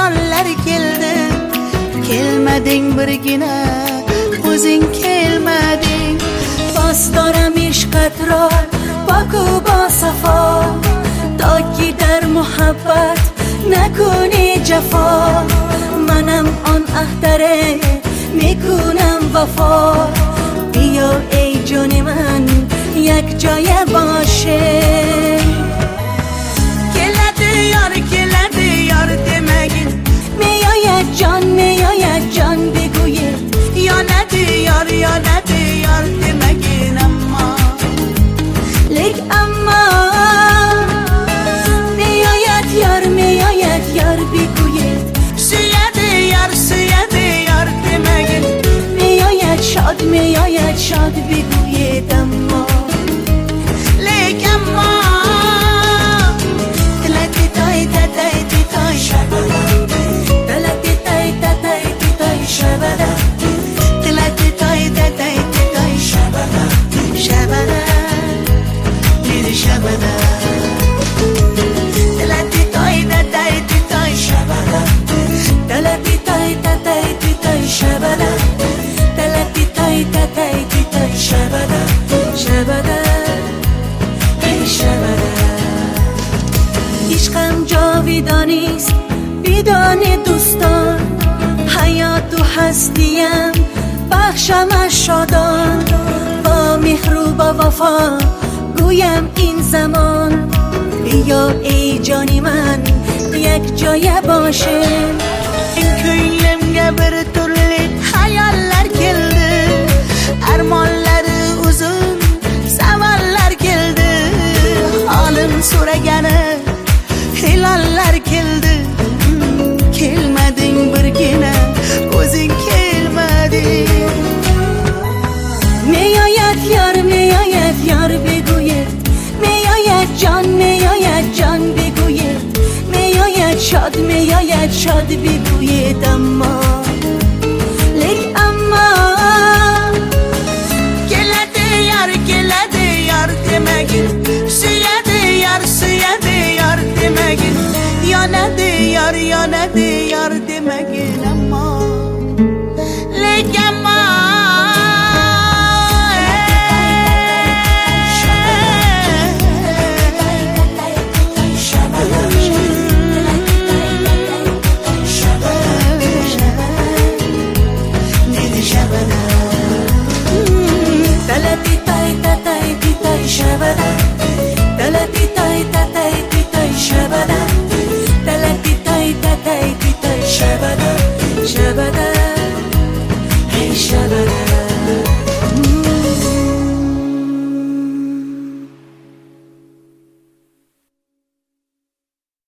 hayallar keldi. Kelmading birgina o'zing kelmading. پاسدارم عشقت را پاک و با صفا تا که در محبت نکنی جفا منم آن اختره میکنم وفا بیا ای جان من یک جای باشه کلد یار دمگین میاید جان بگوید یا ندی یار دمگین اما لیک اما میاید یار بگوید سوید یار دمگین میاید شاد بگوید اما لیک اما دلتی تای شبدا دلتی تای شبدا دلتی تای شبدا دیدی شبدا دلتی تای شبدا دلتی تای شبدا دلتی تای شبدا عشقم جاویدانیست بدون دوستان حیات و هستیم بخشم از شادان با مهر و با وفا گویم این زمان بیا ای جانی من یک جای باشه Köylemge bir türlü hayaller geldi. Armonlari uzun savallar geldi. Halim so'ragani hilallar keldi. Kelmading birgina o'zing kelmading. میاید یار بگوید میاید جان بگوید میاید شاد بگوید اما